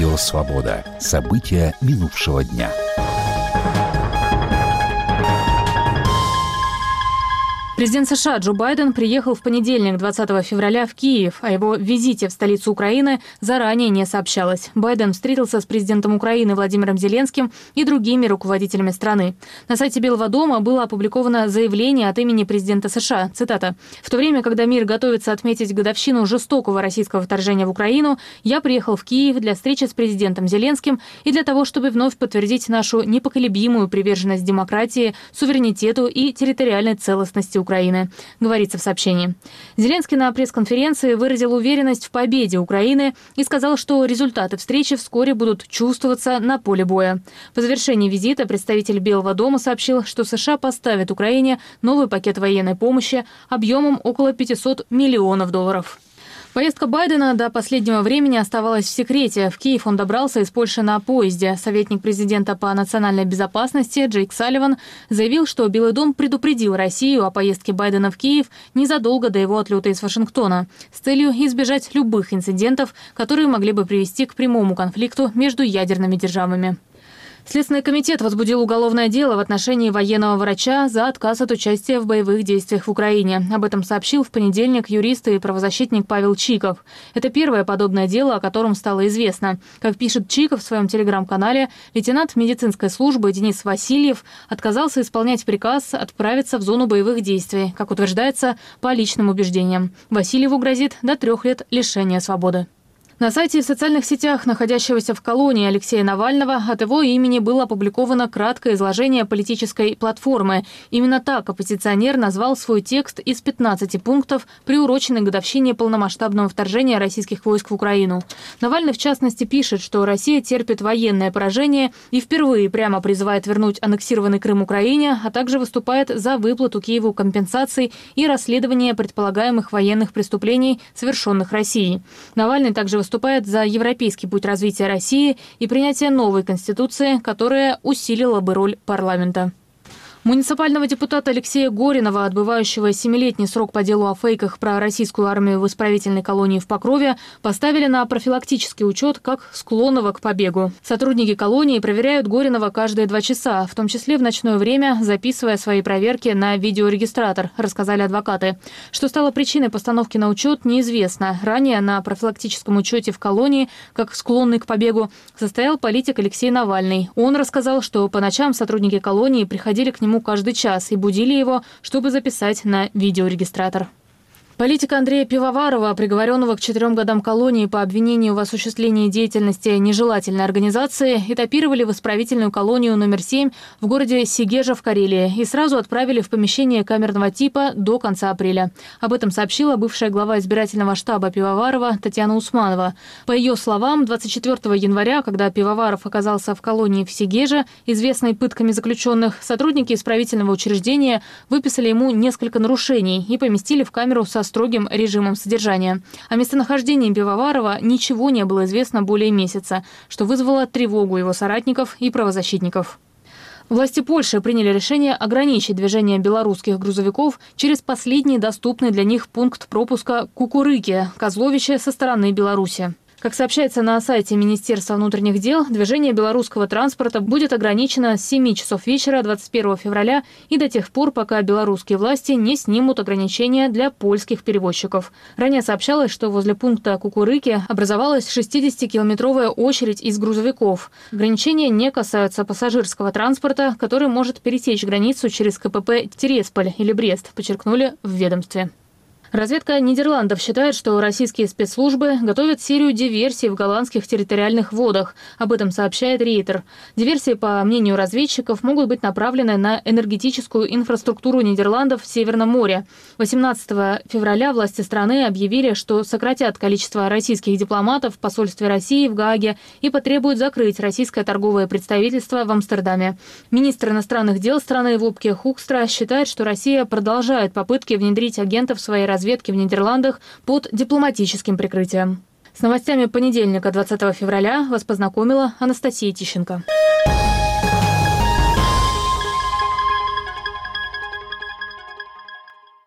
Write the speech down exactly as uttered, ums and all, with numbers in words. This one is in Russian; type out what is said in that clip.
Радио «Свобода». События минувшего дня. Президент США Джо Байден приехал в понедельник, двадцатого февраля, в Киев. О его визите в столицу Украины заранее не сообщалось. Байден встретился с президентом Украины Владимиром Зеленским и другими руководителями страны. На сайте Белого дома было опубликовано заявление от имени президента США. Цитата. «В то время, когда мир готовится отметить годовщину жестокого российского вторжения в Украину, я приехал в Киев для встречи с президентом Зеленским и для того, чтобы вновь подтвердить нашу непоколебимую приверженность демократии, суверенитету и территориальной целостности Украины». Украины, говорится в сообщении. Зеленский на пресс-конференции выразил уверенность в победе Украины и сказал, что результаты встречи вскоре будут чувствоваться на поле боя. По завершении визита представитель Белого дома сообщил, что США поставят Украине новый пакет военной помощи объемом около пятисот миллионов долларов. Поездка Байдена до последнего времени оставалась в секрете. В Киев он добрался из Польши на поезде. Советник президента по национальной безопасности Джейк Салливан заявил, что Белый дом предупредил Россию о поездке Байдена в Киев незадолго до его отлета из Вашингтона с целью избежать любых инцидентов, которые могли бы привести к прямому конфликту между ядерными державами. Следственный комитет возбудил уголовное дело в отношении военного врача за отказ от участия в боевых действиях в Украине. Об этом сообщил в понедельник юрист и правозащитник Павел Чиков. Это первое подобное дело, о котором стало известно. Как пишет Чиков в своем телеграм-канале, лейтенант медицинской службы Денис Васильев отказался исполнять приказ отправиться в зону боевых действий, как утверждается, по личным убеждениям. Васильеву грозит до трех лет лишения свободы. На сайте и в социальных сетях, находящегося в колонии Алексея Навального, от его имени было опубликовано краткое изложение политической платформы. Именно так оппозиционер назвал свой текст из пятнадцати пунктов, приуроченный к годовщине полномасштабного вторжения российских войск в Украину. Навальный, в частности, пишет, что Россия терпит военное поражение и впервые прямо призывает вернуть аннексированный Крым Украине, а также выступает за выплату Киеву компенсаций и расследование предполагаемых военных преступлений, совершенных Россией. Навальный также выступает выступает за европейский путь развития России и принятие новой конституции, которая усилила бы роль парламента. Муниципального депутата Алексея Горинова, отбывающего семилетний срок по делу о фейках про российскую армию в исправительной колонии в Покрове, поставили на профилактический учет как склонного к побегу. Сотрудники колонии проверяют Горинова каждые два часа, в том числе в ночное время, записывая свои проверки на видеорегистратор, рассказали адвокаты. Что стало причиной постановки на учет, неизвестно. Ранее на профилактическом учете в колонии, как склонный к побегу, состоял политик Алексей Навальный. Он рассказал, что по ночам сотрудники колонии приходили к нему каждый час и будили его, чтобы записать на видеорегистратор. Политика Андрея Пивоварова, приговоренного к четырем годам колонии по обвинению в осуществлении деятельности нежелательной организации, этапировали в исправительную колонию номер семь в городе Сегежа в Карелии и сразу отправили в помещение камерного типа до конца апреля. Об этом сообщила бывшая глава избирательного штаба Пивоварова Татьяна Усманова. По ее словам, двадцать четвёртого января, когда Пивоваров оказался в колонии в Сегеже, известной пытками заключенных, сотрудники исправительного учреждения выписали ему несколько нарушений и поместили в камеру со строгим режимом содержания. О местонахождении Пивоварова ничего не было известно более месяца, что вызвало тревогу его соратников и правозащитников. Власти Польши приняли решение ограничить движение белорусских грузовиков через последний доступный для них пункт пропуска Кукурыки, Козловище со стороны Беларуси. Как сообщается на сайте Министерства внутренних дел, движение белорусского транспорта будет ограничено с семи часов вечера двадцать первого февраля и до тех пор, пока белорусские власти не снимут ограничения для польских перевозчиков. Ранее сообщалось, что возле пункта Кукурыки образовалась шестидесятикилометровая очередь из грузовиков. Ограничения не касаются пассажирского транспорта, который может пересечь границу через КПП Тересполь или Брест, подчеркнули в ведомстве. Разведка Нидерландов считает, что российские спецслужбы готовят серию диверсий в голландских территориальных водах. Об этом сообщает Рейтер. Диверсии, по мнению разведчиков, могут быть направлены на энергетическую инфраструктуру Нидерландов в Северном море. восемнадцатого февраля власти страны объявили, что сократят количество российских дипломатов в посольстве России в Гааге и потребуют закрыть российское торговое представительство в Амстердаме. Министр иностранных дел страны Вопке Хукстра считает, что Россия продолжает попытки внедрить агентов в своей разведки разведки в Нидерландах под дипломатическим прикрытием. С новостями понедельника, двадцатого февраля, вас познакомила Анастасия Тищенко.